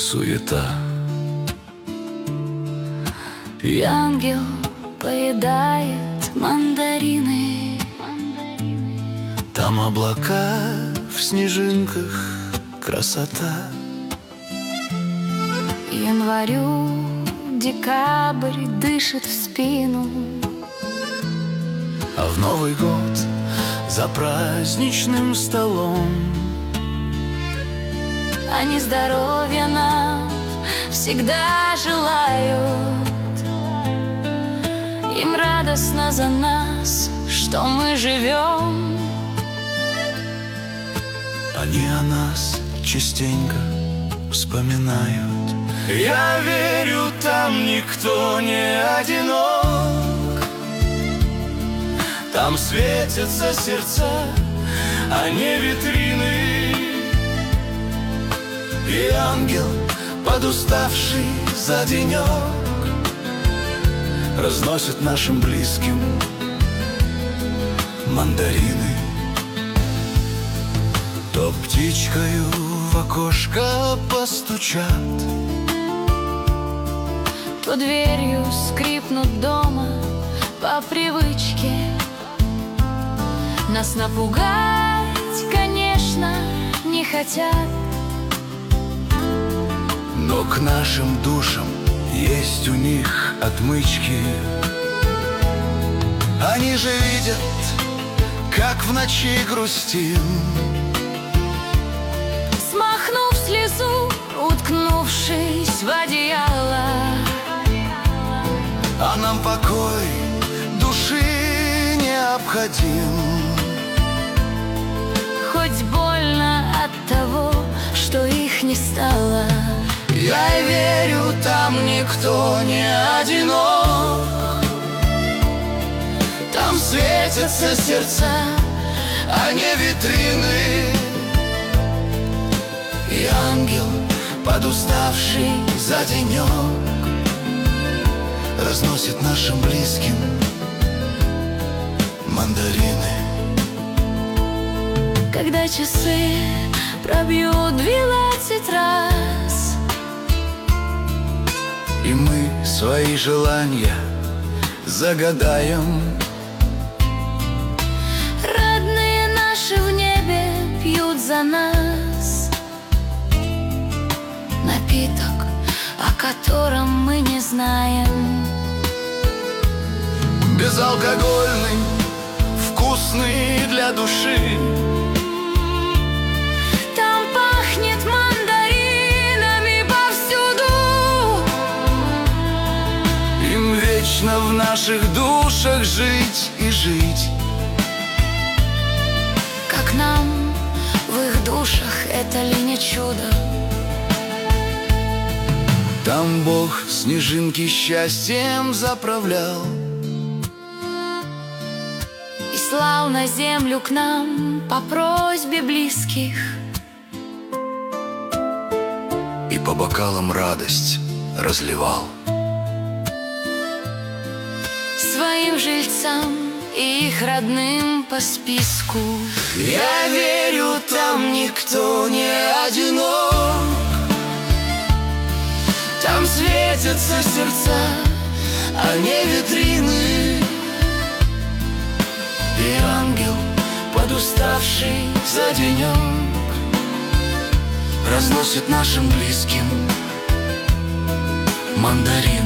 суета. И ангел поедает мандарины. Там облака в снежинках, красота. Январю декабрь дышит в спину, А в Новый год за праздничным столом они здоровья нам всегда желают. Им радостно за нас, что мы живем. Они о нас частенько вспоминают. Я верю, там никто не одинок. Там светятся сердца, а не витрины. И ангел, подуставший за денек, разносит нашим близким мандарины. То птичкою в окошко постучат, то дверью скрипнут дома по привычке. Нас напугать, конечно, не хотят, но к нашим душам есть у них отмычки. Они же видят, как в ночи грустим, смахнув слезу, уткнувшись в одеяло. А нам покой души необходим. Хоть больно от того, что их не стало. Я верю, там никто не одинок. Там светятся сердца, а не витрины. И ангел, подуставший за денек, разносит нашим близким мандарины. Когда часы пробьют 12 раз, и мы свои желания загадаем, родные наши в небе пьют за нас напиток, о котором мы не знаем. безалкогольный, вкусный для души. Там пахнет мандаринами повсюду. Им вечно в наших душах жить и жить. Как нам в их душах, это ли не чудо? Там Бог снежинки счастьем заправлял И слал на землю к нам по просьбе близких. и по бокалам радость разливал. Своим жильцам и их родным по списку. Я верю, там никто не одинок. Там светятся сердца, а не витрины. И ангел, подуставший за денек, разносит нашим близким мандарин.